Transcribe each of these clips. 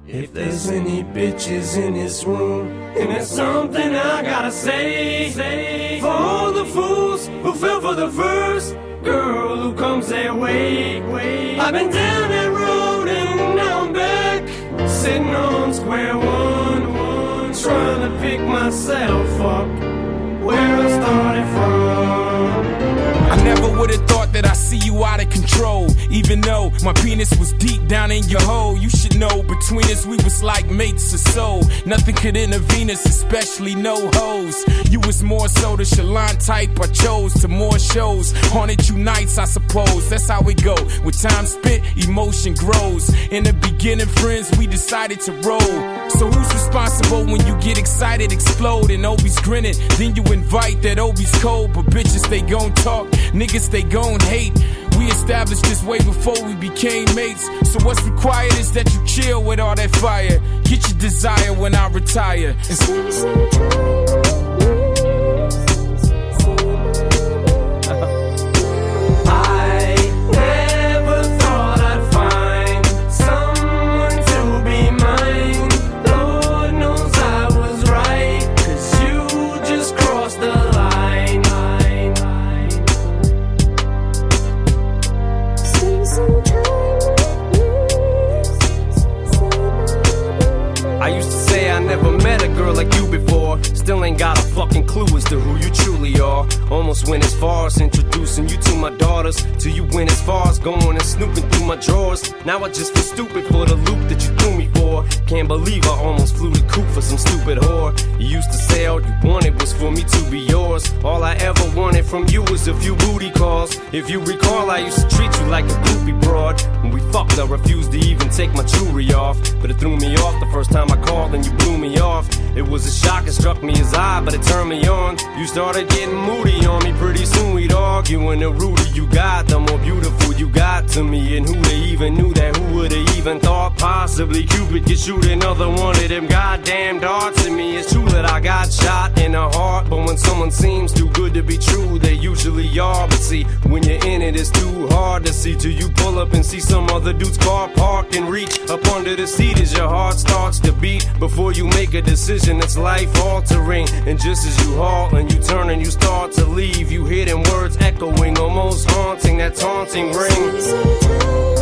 If there's any bitches in this room, and there's something I gotta say, for all the fools who fell for the first girl who comes their way. I've been down that road and now I'm back, sitting on square one, trying to pick myself up where I started from. I never would've thought that I'd see you out of control. Even though my penis was deep down in your hole, you should know between us we was like mates of soul. Nothing could intervene us, especially no hoes. You was more so the Shalon type I chose to more shows. Haunted you nights, I suppose. That's how it go. With time spent, emotion grows. In the beginning, friends, we decided to roll. So who's responsible when you get excited, explode, and Obi's grinning? Then you invite that Obi's cold, but bitches, they gon' talk. Niggas, they gon' hate. We established this way before we became mates. So what's required is that you chill with all that fire. Get your desire when I retire. Still ain't got a fucking clue as to who you truly are. Almost went as far as introducing you to my daughters, till you went as far as going and snooping through my drawers. Now I just feel stupid for the loop that you threw me for. Can't believe I almost flew the coop for some stupid whore. You used to say all you wanted was for me to be yours. All I ever wanted from you was a few booty calls. If you recall, I used to treat you like a groupie broad. When we fucked, I refused to even take my jewelry off, but it threw me off the first time I called and you blew me off. It was a shock, it struck me as odd, but it turned me on. You started getting moody on me, pretty soon we'd argue. And the ruder you got, the more beautiful you got to me. And who they even knew that, who would've even thought possibly Cupid could shoot another one of them goddamn darts at me. It's true that I got shot in the heart, but when someone seems too good to be true, they usually are. But see, when you're in it, it's too hard to see till you pull up and see some other dude's car parked and reach up under the seat as your heart starts to beat. Before you make a decision that's life altering, and just as you halt and you turn and you start to leave, you hear them words echoing, almost haunting, that taunting ring.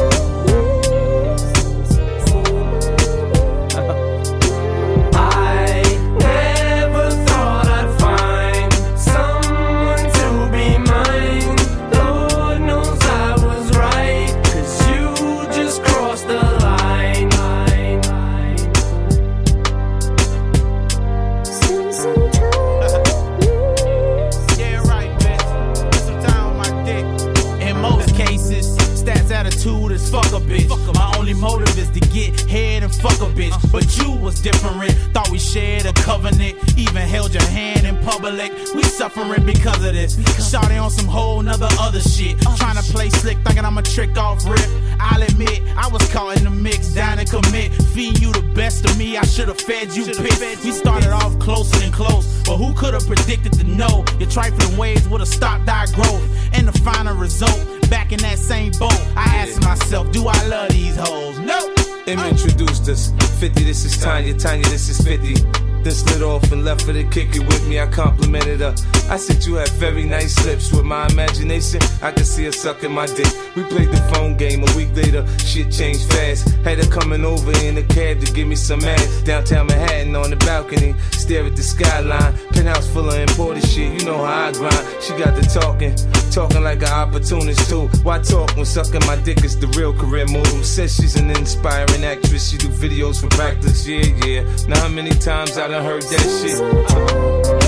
Fuck a bitch. My only motive is to get head and fuck a bitch. But you was different. Thought we shared a covenant. Even held your hand in public. We suffering because of this. Shawty on some whole nother other shit. Trying to play slick, thinking I'm a trick off rip. I'll admit, I was caught in the mix, down to commit. Feeding you the best of me, I should've fed you piss. We started off closer and close, but who could've predicted to know your trifling ways would've stopped our growth? And the final result, back in that same boat, I asked myself, do I love these hoes? No. Them introduced us. 50, this is Tanya, Tanya, this is 50. Then slid off and left her to kick it with me. I complimented her. I said you had very nice lips. With my imagination, I could see her sucking my dick. We played the phone game. A week later, shit changed fast. Had her coming over in a cab to give me some ass. Downtown Manhattan on the balcony, stare at the skyline. Penthouse full of imported shit. You know how I grind. She got the talking like an opportunist too. Why talk when sucking my dick is the real career move? Says she's an inspiring actress. She do videos for practice. Yeah. Now how many times I done heard that shit?